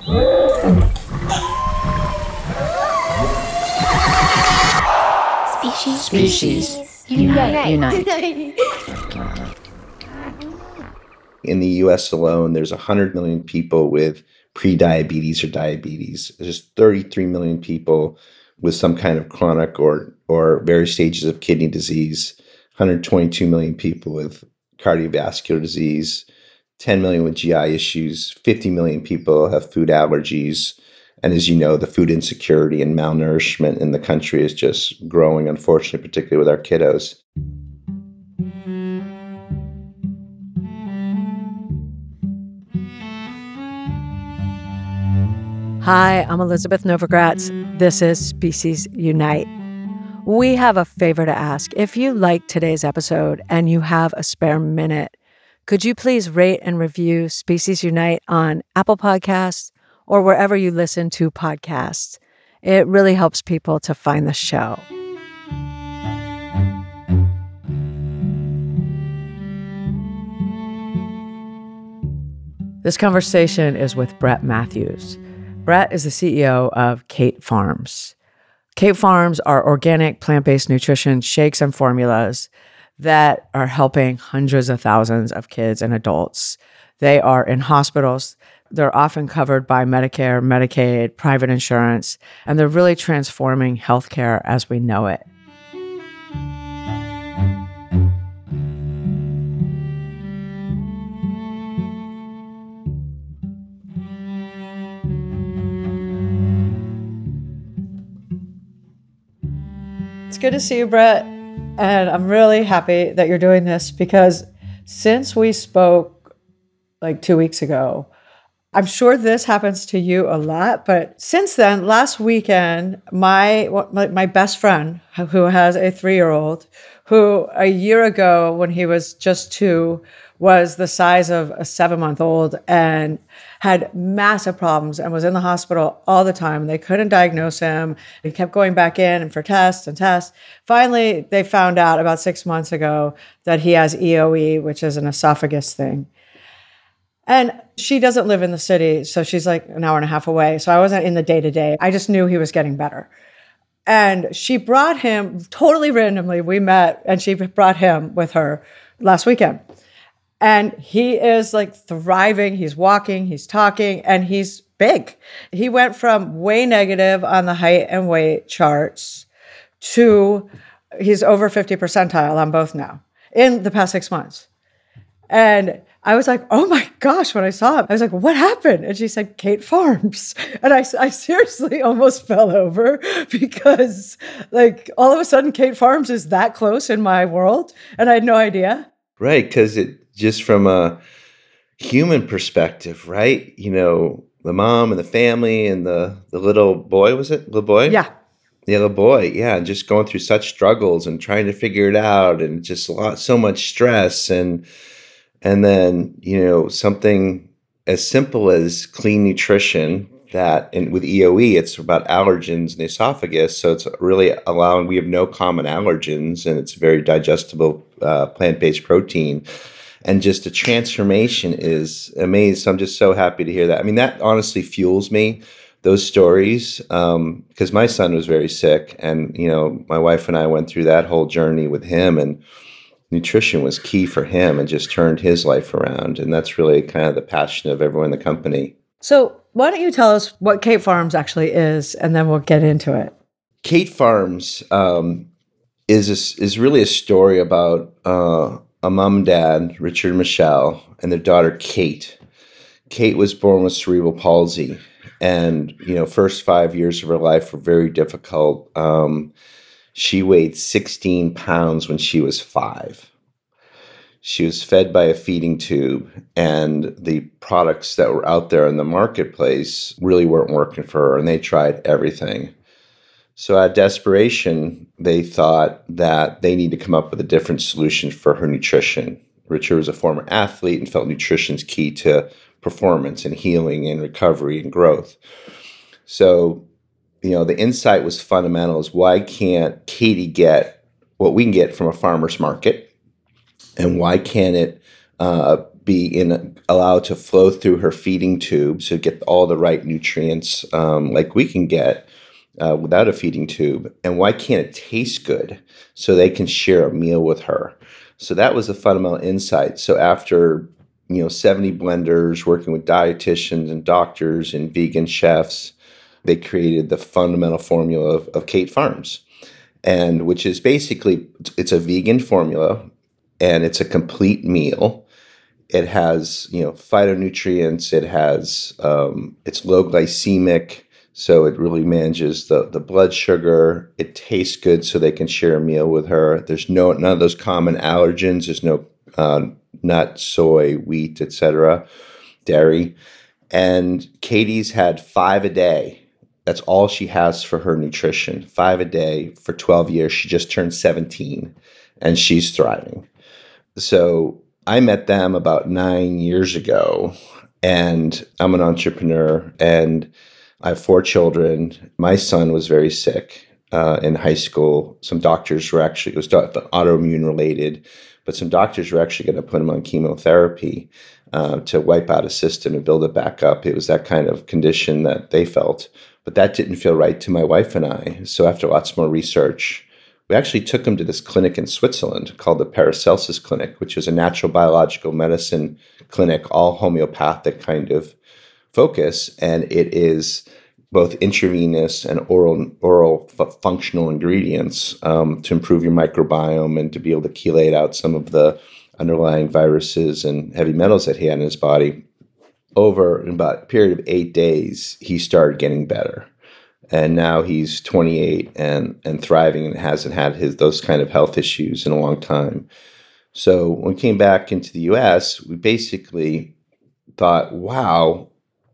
Species. Unite. In the US alone, there's 100 million people with prediabetes or diabetes. There's 33 million people with some kind of chronic or various stages of kidney disease, 122 million people with cardiovascular disease, 10 million with GI issues, 50 million people have food allergies. And as you know, the food insecurity and malnourishment in the country is just growing, unfortunately, particularly with our kiddos. Hi, I'm Elizabeth Novogratz. This is Species Unite. We have a favor to ask. If you liked today's episode and you have a spare minute, could you please rate and review Species Unite on Apple Podcasts or wherever you listen to podcasts? It really helps people to find the show. This conversation is with Brett Matthews. Brett is the CEO of Kate Farms. Kate Farms are organic plant-based nutrition shakes and formulas that are helping hundreds of thousands of kids and adults. They are in hospitals. They're often covered by Medicare, Medicaid, private insurance, and they're really transforming healthcare as we know it. It's good to see you, Brett. And I'm really happy that you're doing this because since we spoke like 2 weeks ago, I'm sure this happens to you a lot, but since then, last weekend, my best friend who has a 3-year-old, who a year ago when he was just 2 was the size of a 7-month-old and had massive problems and was in the hospital all the time. They couldn't diagnose him. He kept going back in for tests and tests. Finally, they found out about 6 months ago that he has EOE, which is an esophagus thing. And she doesn't live in the city, so she's like an hour and a half away. So I wasn't in the day-to-day. I just knew he was getting better. And she brought him, totally randomly, we met, and she brought him with her last weekend. And he is like thriving. He's walking, he's talking, and he's big. He went from way negative on the height and weight charts to he's over 50 percentile on both now in the past 6 months. And I was like, oh my gosh, when I saw him, I was like, what happened? And she said, Kate Farms. And I seriously almost fell over because like all of a sudden Kate Farms is that close in my world. And I had no idea. Right, because it just from a human perspective, right? You know, the mom and the family and the little boy, was it? Little boy? Yeah. The little boy, yeah, and just going through such struggles and trying to figure it out and just so much stress and then, you know, something as simple as clean nutrition and with EOE, it's about allergens in the esophagus. So it's really allowing, we have no common allergens and it's very digestible plant-based protein. And just the transformation is amazing. So I'm just so happy to hear that. I mean, that honestly fuels me, those stories, because my son was very sick. And, you know, my wife and I went through that whole journey with him and nutrition was key for him and just turned his life around. And that's really kind of the passion of everyone in the company. So why don't you tell us what Kate Farms actually is, and then we'll get into it. Kate Farms is really a story about a mom and dad, Richard and Michelle, and their daughter, Kate. Kate was born with cerebral palsy. And, you know, first 5 years of her life were very difficult. She weighed 16 pounds when she was 5. She was fed by a feeding tube, and the products that were out there in the marketplace really weren't working for her, and they tried everything. So out of desperation, they thought that they need to come up with a different solution for her nutrition. Richard was a former athlete and felt nutrition's key to performance and healing and recovery and growth. So, you know, the insight was fundamental is why can't Katie get what we can get from a farmer's market? And why can't it allowed to flow through her feeding tube, so get all the right nutrients like we can get without a feeding tube? And why can't it taste good so they can share a meal with her? So that was the fundamental insight. So after 70 blenders working with dietitians and doctors and vegan chefs, they created the fundamental formula of Kate Farms, and which is basically, it's a vegan formula and it's a complete meal. It has phytonutrients. It has it's low glycemic, so it really manages the blood sugar. It tastes good, so they can share a meal with her. There's none of those common allergens. There's no nut, soy, wheat, etc., dairy. And Katie's had 5 a day. That's all she has for her nutrition. 5 a day for 12 years. She just turned 17 and she's thriving. So I met them about 9 years ago, and I'm an entrepreneur and I have 4 children. My son was very sick in high school. Some doctors were it was autoimmune related, but some doctors were actually going to put him on chemotherapy to wipe out his system and build it back up. It was that kind of condition that they felt, but that didn't feel right to my wife and I. So after lots more research, we actually took him to this clinic in Switzerland called the Paracelsus Clinic, which is a natural biological medicine clinic, all homeopathic kind of focus. And it is both intravenous and oral functional ingredients to improve your microbiome and to be able to chelate out some of the underlying viruses and heavy metals that he had in his body. Over about a period of 8 days, he started getting better. And now he's 28 and thriving and hasn't had those kind of health issues in a long time. So when we came back into the US, we basically thought, wow,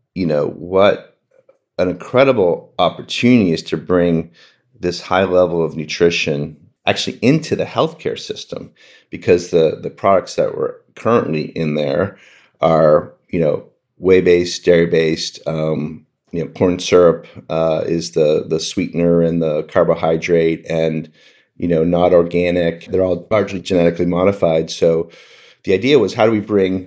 what an incredible opportunity is to bring this high level of nutrition actually into the healthcare system, because the products that were currently in there are, whey-based, dairy-based. Corn syrup is the sweetener and the carbohydrate, and not organic. They're all largely genetically modified. So the idea was, how do we bring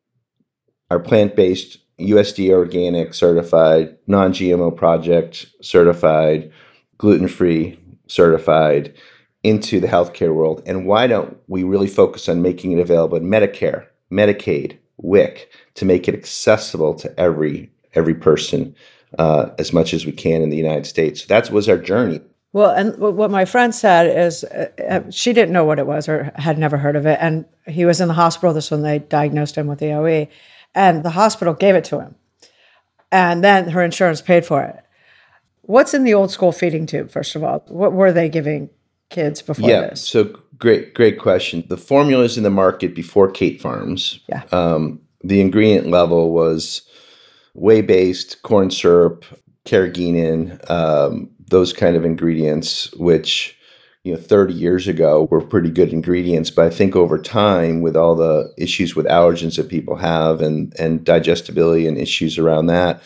our plant-based, USDA organic certified, non-GMO project certified, gluten-free certified into the healthcare world? And why don't we really focus on making it available in Medicare, Medicaid, WIC, to make it accessible to every person as much as we can in the United States? So that was our journey. Well, and what my friend said is she didn't know what it was or had never heard of it. And he was in the hospital. This when they diagnosed him with EOE. And the hospital gave it to him. And then her insurance paid for it. What's in the old school feeding tube, first of all? What were they giving kids before this? So great question. The formulas in the market before Kate Farms, the ingredient level was whey-based, corn syrup, carrageenan, those kind of ingredients, which 30 years ago were pretty good ingredients. But I think over time, with all the issues with allergens that people have and digestibility and issues around that,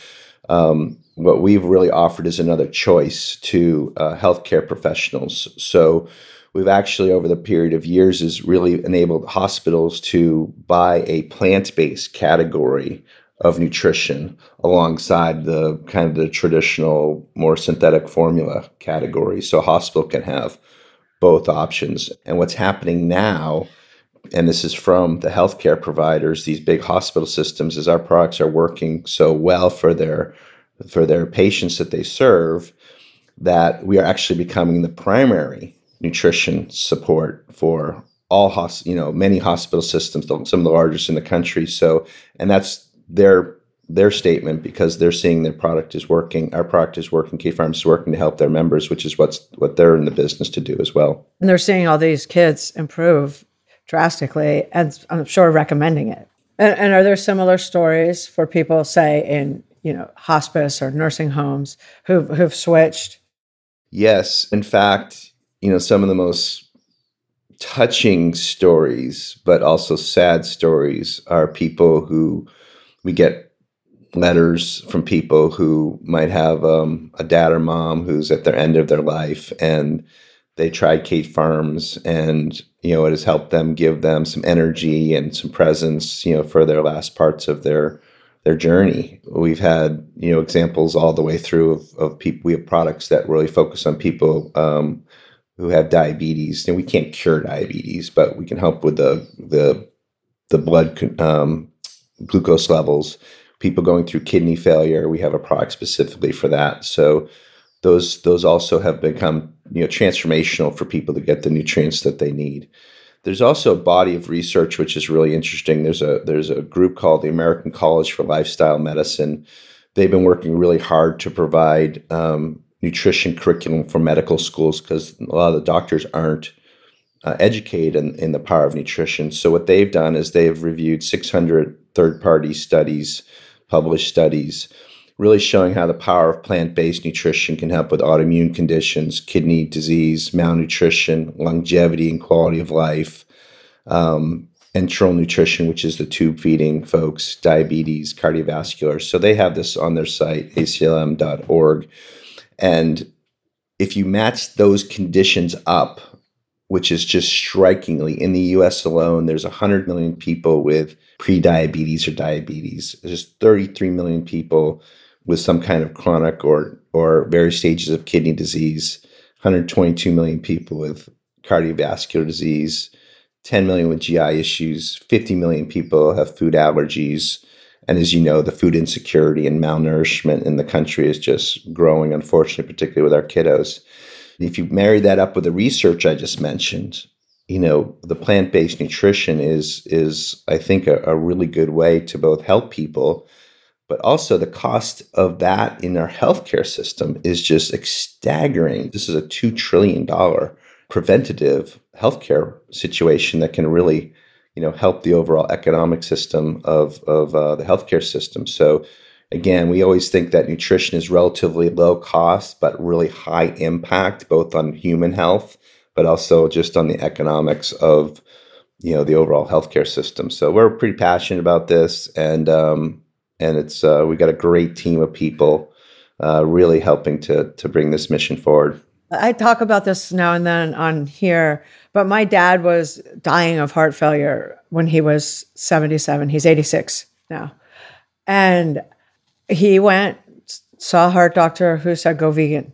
what we've really offered is another choice to healthcare professionals. So we've actually, over the period of years, is really enabled hospitals to buy a plant-based category of nutrition alongside the kind of the traditional, more synthetic formula category. So a hospital can have both options. And what's happening now, and this is from the healthcare providers, these big hospital systems, is our products are working so well for their patients that they serve, that we are actually becoming the primary nutrition support for all many hospital systems, some of the largest in the country. So, and that's their statement, because they're seeing their product is working. Our product is working. Kate Farms is working to help their members, which is what they're in the business to do as well. And they're seeing all these kids improve drastically, and I'm sure recommending it. And are there similar stories for people, say, in hospice or nursing homes who've switched? Yes. In fact, some of the most touching stories, but also sad stories, are people who we get letters from people who might have a dad or mom who's at their end of their life, and they tried Kate Farms, and it has helped them, give them some energy and some presence, for their last parts of their journey. We've had examples all the way through of people. We have products that really focus on people who have diabetes, and we can't cure diabetes, but we can help with the blood glucose levels. People going through kidney failure, we have a product specifically for that. So those also have become transformational for people to get the nutrients that they need. There's also a body of research which is really interesting. There's a group called the American College for Lifestyle Medicine. They've been working really hard to provide nutrition curriculum for medical schools because a lot of the doctors aren't educated in the power of nutrition. So what they've done is they've reviewed 600 third-party studies, published studies, really showing how the power of plant-based nutrition can help with autoimmune conditions, kidney disease, malnutrition, longevity and quality of life, enteral nutrition, which is the tube feeding folks, diabetes, cardiovascular. So they have this on their site, aclm.org. And if you match those conditions up, which is just strikingly, in the US alone, there's 100 million people with prediabetes or diabetes. There's 33 million people with some kind of chronic or various stages of kidney disease, 122 million people with cardiovascular disease, 10 million with GI issues, 50 million people have food allergies. And as you know, the food insecurity and malnourishment in the country is just growing, unfortunately, particularly with our kiddos. If you marry that up with the research I just mentioned, the plant-based nutrition is I think, a really good way to both help people, but also the cost of that in our healthcare system is just staggering. This is a $2 trillion preventative healthcare situation that can really, help the overall economic system of the healthcare system. So again, we always think that nutrition is relatively low cost, but really high impact, both on human health, but also just on the economics of, the overall healthcare system. So we're pretty passionate about this, and it's we got a great team of people really helping to bring this mission forward. I talk about this now and then on here, but my dad was dying of heart failure when he was 77. He's 86 now. And he went, saw a heart doctor who said, go vegan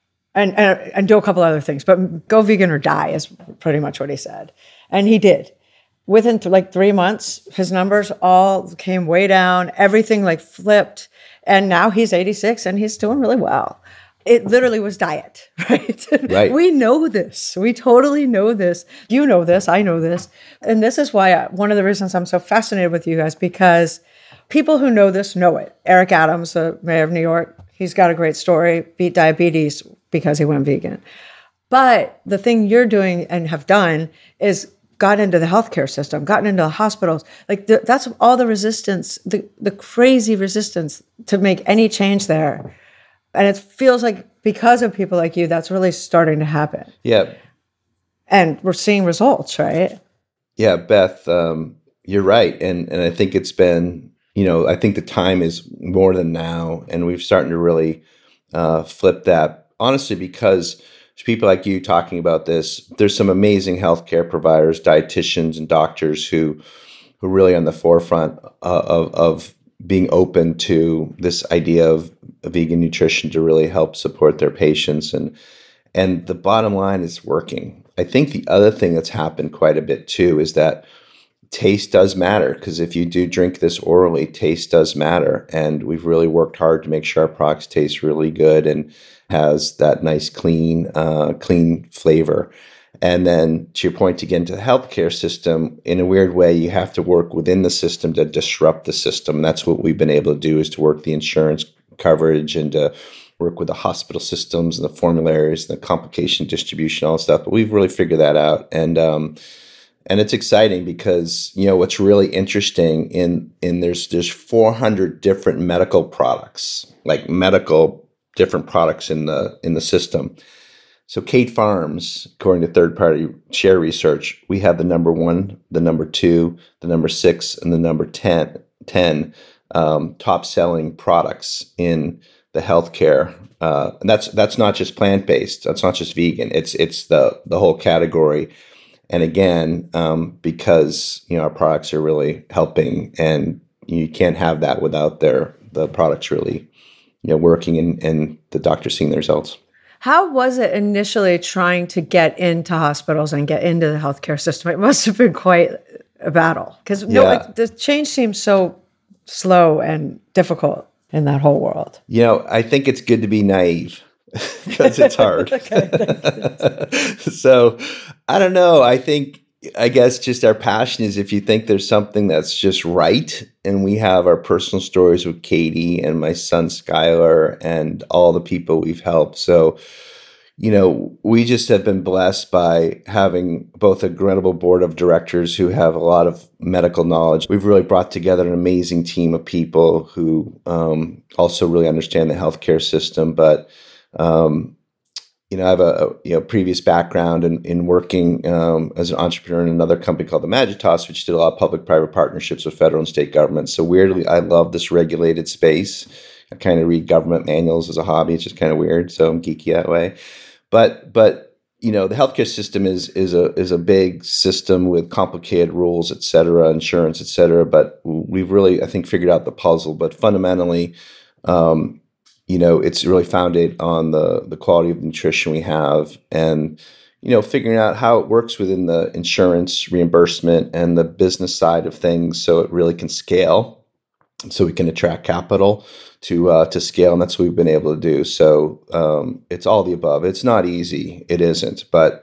and do a couple other things, but go vegan or die is pretty much what he said. And he did. Within 3 months, his numbers all came way down. Everything flipped. And now he's 86 and he's doing really well. It literally was diet, right? Right. We know this. We totally know this. You know this. I know this. And this is why one of the reasons I'm so fascinated with you guys, because people who know this know it. Eric Adams, the mayor of New York, he's got a great story, beat diabetes because he went vegan. But the thing you're doing and have done is got into the healthcare system, gotten into the hospitals. That's all the resistance, the crazy resistance to make any change there. And it feels like because of people like you, that's really starting to happen. Yeah. And we're seeing results, right? Yeah, Beth, you're right. And I think it's been, I think the time is more than now. And we're starting to really flip that, honestly, because there's people like you talking about this. There's some amazing healthcare providers, dietitians and doctors who are really on the forefront of being open to this idea of vegan nutrition to really help support their patients. And the bottom line is working. I think the other thing that's happened quite a bit too is that taste does matter, because if you do drink this orally, taste does matter. And we've really worked hard to make sure our products taste really good and has that nice, clean flavor. And then to your point, to get into the healthcare system, in a weird way, you have to work within the system to disrupt the system. That's what we've been able to do, is to work the insurance coverage and to work with the hospital systems and the formularies and the complication distribution, all that stuff. But we've really figured that out. And it's exciting because, what's really interesting there's 400 different medical products, different products in the system. So Kate Farms, according to third-party share research, we have the number 1, the number 2, the number 6, and the number 10 top-selling products in the healthcare. And that's not just plant-based. That's not just vegan. It's the whole category. And again, because our products are really helping, and you can't have that without the products really working and the doctor seeing the results. How was it initially trying to get into hospitals and get into the healthcare system? It must have been quite a battle because the change seems so slow and difficult in that whole world. I think it's good to be naive because it's hard. So I don't know. I guess just our passion is, if you think there's something that's just right, and we have our personal stories with Katie and my son Skylar and all the people we've helped. So, we just have been blessed by having both a incredible board of directors who have a lot of medical knowledge. We've really brought together an amazing team of people who also really understand the healthcare system. But I have a previous background in working as an entrepreneur in another company called the Magitas, which did a lot of public-private partnerships with federal and state governments. So weirdly, I love this regulated space. I kind of read government manuals as a hobby. It's just kind of weird. So I'm geeky that way. But the healthcare system is a big system with complicated rules, et cetera, insurance, et cetera. But we've really, I think, figured out the puzzle. But fundamentally, it's really founded on the quality of nutrition we have, and figuring out how it works within the insurance reimbursement and the business side of things, so it really can scale, so we can attract capital to scale, and that's what we've been able to do. So it's all the above. It's not easy. It isn't, but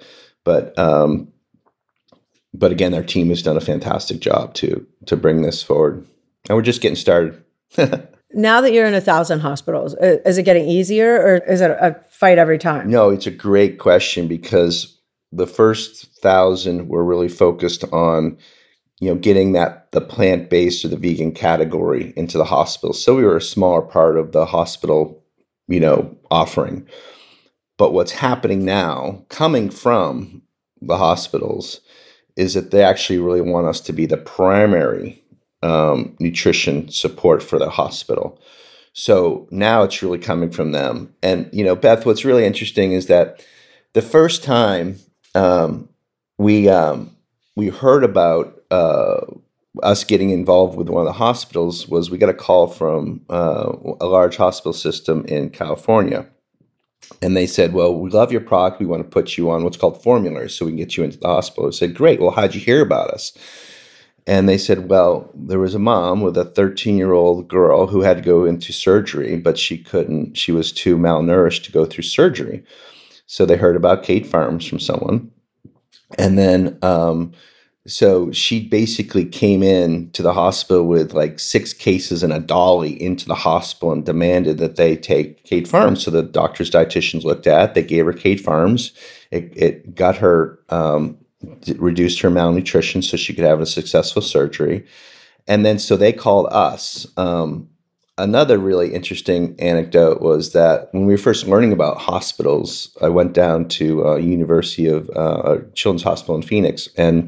again, our team has done a fantastic job to bring this forward, and we're just getting started. Now that you're in 1,000 hospitals, is it getting easier, or is it a fight every time? No, it's a great question, because the first 1,000 were really focused on, getting the plant-based or the vegan category into the hospital. So we were a smaller part of the hospital, offering. But what's happening now, coming from the hospitals, is that they actually really want us to be the primary nutrition support for the hospital. So now it's really coming from them. And, Beth, what's really interesting is that the first time we heard about us getting involved with one of the hospitals was we got a call from a large hospital system in California. And they said, well, we love your product. We want to put you on what's called formularies so we can get you into the hospital. I said, great. Well, how'd you hear about us? And they said, well, there was a mom with a 13-year-old girl who had to go into surgery, but she couldn't. She was too malnourished to go through surgery. So they heard about Kate Farms from someone. And then so she basically came in to the hospital with like 6 cases and a dolly into the hospital and demanded that they take Kate Farms. So the doctors, dietitians looked at it. They gave her Kate Farms. It got her... reduced her malnutrition so she could have a successful surgery. And then so they called us. Another really interesting anecdote was that when we were first learning about hospitals, I went down to University of Children's Hospital in Phoenix, and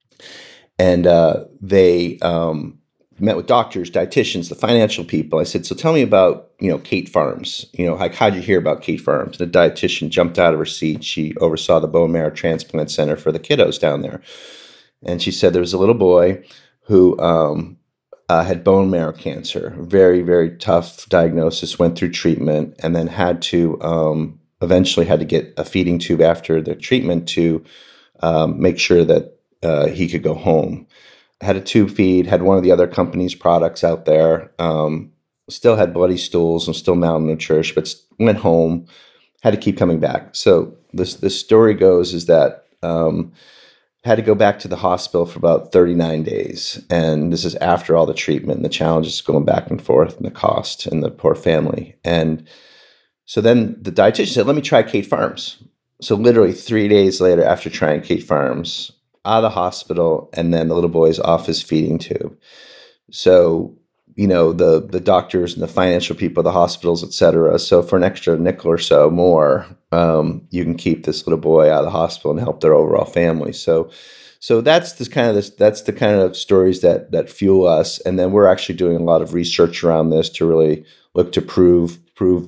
they met with doctors, dietitians, the financial people. I said, so tell me about, Kate Farms. Like, how'd you hear about Kate Farms? The dietitian jumped out of her seat. She oversaw the bone marrow transplant center for the kiddos down there. And she said there was a little boy who had bone marrow cancer, very, very tough diagnosis, went through treatment, and then had to eventually had to get a feeding tube after the treatment to make sure that he could go home. Had a tube feed, had one of the other company's products out there, still had bloody stools and still malnourished, but went home, had to keep coming back. So the story goes is that had to go back to the hospital for about 39 days. And this is after all the treatment and the challenges going back and forth and the cost and the poor family. And so then the dietitian said, let me try Kate Farms. So literally 3 days later, after trying Kate Farms, out of the hospital, and then the little boy's off his feeding tube. So, the doctors and the financial people, the hospitals, et cetera. So for an extra nickel or so more, you can keep this little boy out of the hospital and help their overall family. So So that's the kind of stories that fuel us, and then we're actually doing a lot of research around this to really look to prove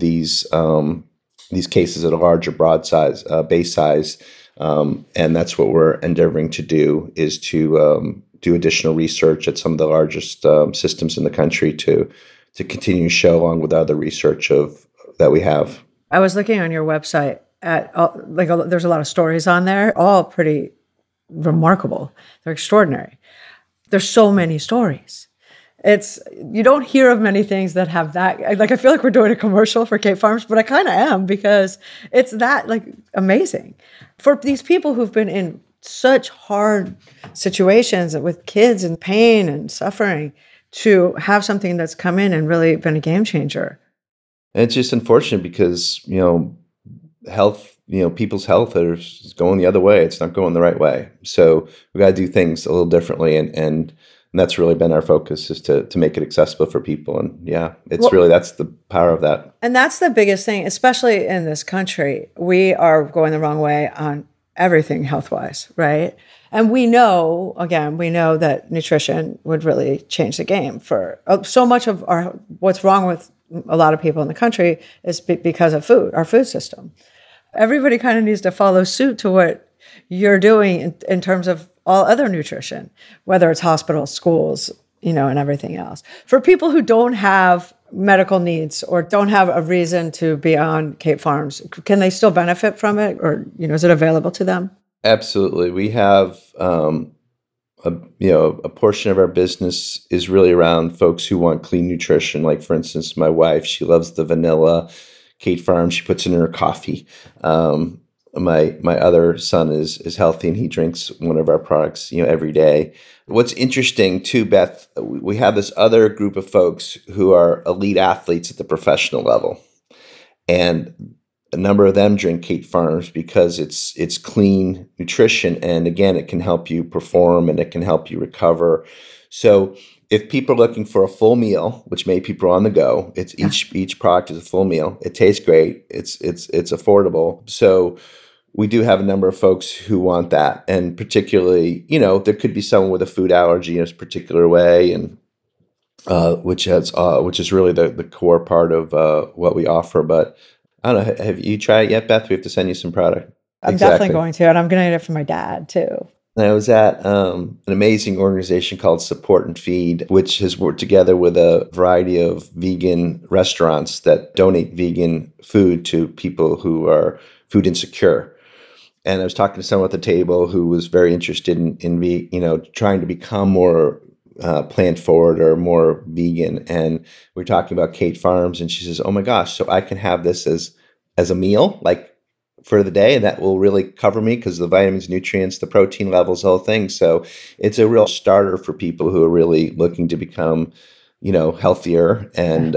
these cases at a larger broad size base size, and that's what we're endeavoring to do, is to do additional research at some of the largest systems in the country to continue to show, along with other research that we have. I was looking on your website at there's a lot of stories on there, all pretty remarkable. They're extraordinary. There's so many stories. You don't hear of many things that have that. Like, I feel like we're doing a commercial for Kate Farms, but I kind of am, because it's that amazing for these people who've been in such hard situations with kids and pain and suffering, to have something that's come in and really been a game changer. And it's just unfortunate because, health, people's health is going the other way. It's not going the right way. So we got to do things a little differently. And that's really been our focus, is to make it accessible for people. And that's the power of that. And that's the biggest thing, especially in this country. We are going the wrong way on everything health-wise, right? And we know that nutrition would really change the game for so much of what's wrong with a lot of people in the country is because of food, our food system. Everybody kind of needs to follow suit to what you're doing in terms of all other nutrition, whether it's hospitals, schools, and everything else. For people who don't have medical needs or don't have a reason to be on Kate Farms, can they still benefit from it, or is it available to them? Absolutely. We have a portion of our business is really around folks who want clean nutrition. Like, for instance, my wife, she loves the vanilla Kate Farms. She puts it in her coffee. My other son is healthy, and he drinks one of our products, every day. What's interesting too, Beth, we have this other group of folks who are elite athletes at the professional level, and a number of them drink Kate Farms because it's clean nutrition, and again, it can help you perform and it can help you recover. So if people are looking for a full meal, which many people are on the go, it's each product is a full meal. It tastes great. It's affordable. So we do have a number of folks who want that, and particularly, there could be someone with a food allergy in a particular way, and which is really the core part of what we offer. But I don't know. Have you tried it yet, Beth? We have to send you some product. I'm definitely going to, and I'm going to get it for my dad too. And I was at an amazing organization called Support and Feed, which has worked together with a variety of vegan restaurants that donate vegan food to people who are food insecure. And I was talking to someone at the table who was very interested in trying to become more plant forward or more vegan. And we were talking about Kate Farms, and she says, "Oh my gosh, so I can have this as a meal, like for the day, and that will really cover me because the vitamins, nutrients, the protein levels, the whole thing." So it's a real starter for people who are really looking to become, healthier, and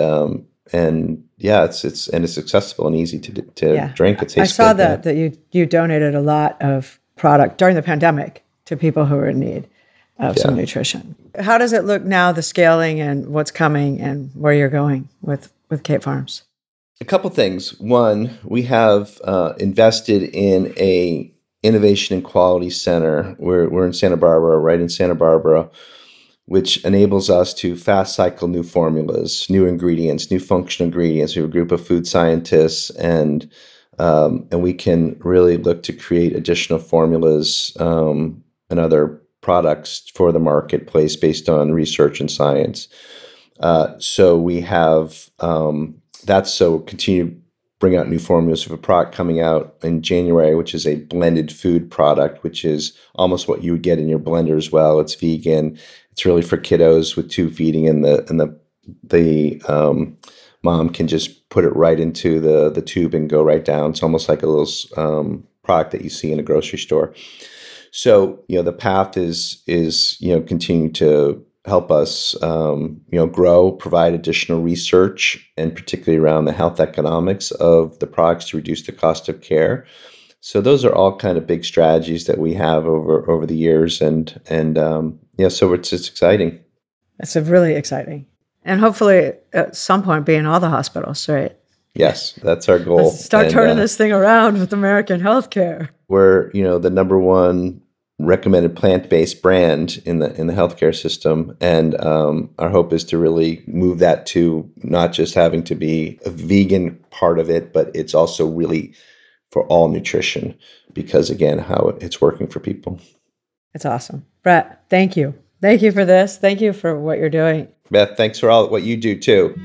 it's accessible and easy to drink. It tastes I saw good, that you donated a lot of product during the pandemic to people who are in need of some nutrition. How does it look now, the scaling and what's coming and where you're going with Kate Farms? A couple things. One, we have invested in a innovation and quality center. We're in Santa Barbara, right in Santa Barbara, which enables us to fast cycle new formulas, new ingredients, new functional ingredients. We have a group of food scientists, and we can really look to create additional formulas and other products for the marketplace based on research and science. So we have continue to bring out new formulas. We have a product coming out in January, which is a blended food product, which is almost what you would get in your blender as well. It's vegan. It's really for kiddos with tube feeding, and the mom can just put it right into the tube and go right down. It's almost like a little product that you see in a grocery store. So, the path is continue to help us, grow, provide additional research, and particularly around the health economics of the products to reduce the cost of care. So those are all kind of big strategies that we have over the years, and so it's exciting. It's really exciting, and hopefully at some point be in all the hospitals, right? Yes, that's our goal. Let's start turning this thing around with American healthcare. We're the number one recommended plant-based brand in the healthcare system, and our hope is to really move that to not just having to be a vegan part of it, but it's also really for all nutrition, because again, how it's working for people. It's awesome. Brett, thank you. Thank you for this. Thank you for what you're doing. Beth, thanks for all what you do too.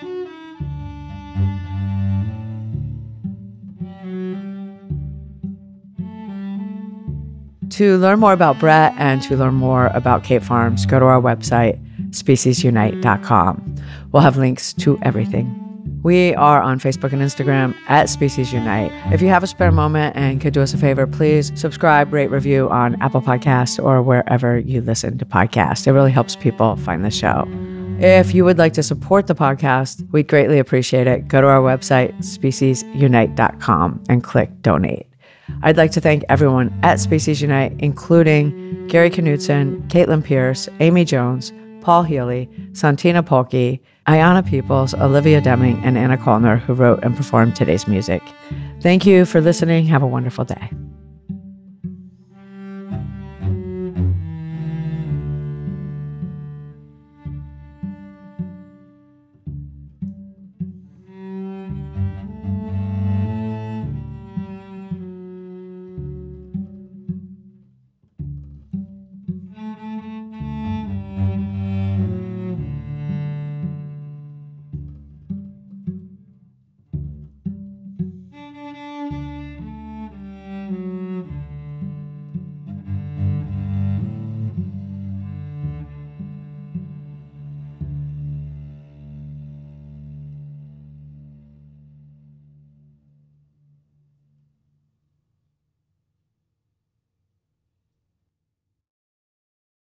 To learn more about Brett and to learn more about Kate Farms, go to our website, speciesunite.com. We'll have links to everything. We are on Facebook and Instagram at Species Unite. If you have a spare moment and could do us a favor, please subscribe, rate, review on Apple Podcasts or wherever you listen to podcasts. It really helps people find the show. If you would like to support the podcast, we'd greatly appreciate it. Go to our website, speciesunite.com, and click donate. I'd like to thank everyone at Species Unite, including Gary Knudsen, Caitlin Pierce, Amy Jones, Paul Healy, Santina Polke, Ayana Peoples, Olivia Deming, and Anna Kolner, who wrote and performed today's music. Thank you for listening. Have a wonderful day.